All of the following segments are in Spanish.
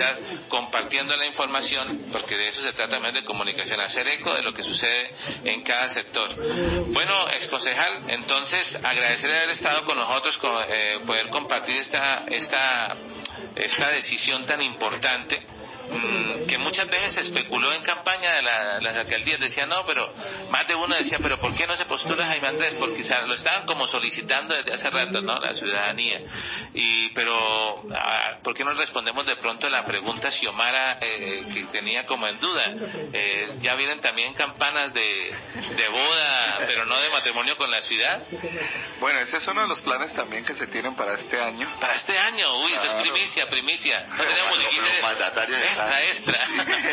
sociedad, compartiendo la información, porque de eso se trata también de comunicación, hacer eco de lo que sucede en cada sector. Bueno, exconcejal, entonces agradecerle haber estado con nosotros, poder compartir esta decisión tan importante, que muchas veces se especuló en campaña de las alcaldías. Decían, no, pero más de uno decía, pero ¿por qué no se postula Jaime Andrés? Porque lo estaban como solicitando desde hace rato, ¿no?, la ciudadanía. Pero ¿por qué no respondemos de pronto a la pregunta Xiomara, que tenía como en duda? Ya vienen también campanas de boda, pero no de matrimonio con la ciudad. Bueno, ese es uno de los planes también que se tienen para este año. Para este año, uy, claro. Eso es primicia. No tenemos los mandatarios extra.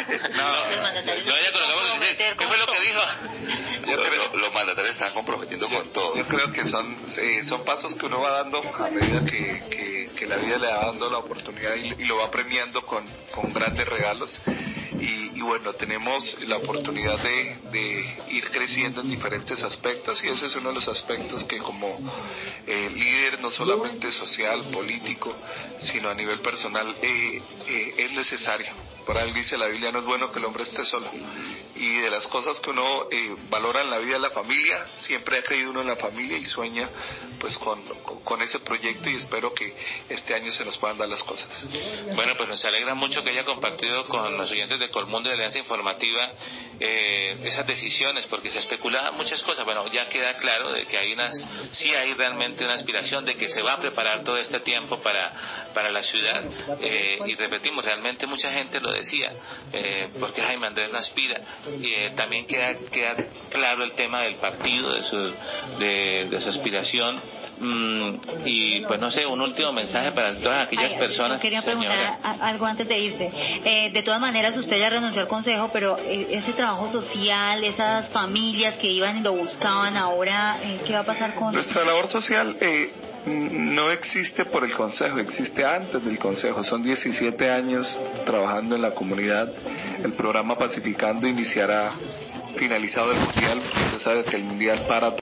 ¿Qué fue lo que dijo? Los mandatarios están comprometiendo con todo. Yo creo que son pasos que uno va dando a medida que la vida le va dando la oportunidad y lo va premiando con grandes regalos. Y bueno, tenemos la oportunidad de ir creciendo en diferentes aspectos, y ese es uno de los aspectos que como líder, no solamente social, político, sino a nivel personal, es necesario. Por ahí dice la Biblia, no es bueno que el hombre esté solo. Y de las cosas que uno valora en la vida de la familia, siempre ha creído uno en la familia y sueña pues con ese proyecto, y espero que este año se nos puedan dar las cosas. Bueno, pues nos alegra mucho que haya compartido con los oyentes de Colmundo y de Alianza Informativa esas decisiones, porque se especulaban muchas cosas. Bueno, ya queda claro de que sí hay realmente una aspiración de que se va a preparar todo este tiempo para la ciudad, y repetimos, realmente mucha gente lo decía, porque Jaime Andrés no aspira. También queda claro el tema del partido, de su aspiración. Y pues no sé, un último mensaje para todas aquellas personas. Yo quería preguntar algo antes de irse. De todas maneras, usted ya renunció al consejo, pero ese trabajo social, esas familias que iban y lo buscaban, ahora, ¿qué va a pasar con nuestra labor social? No existe por el consejo, existe antes del consejo. Son 17 años trabajando en la comunidad. El programa Pacificando iniciará finalizado el mundial. Usted sabe que el mundial para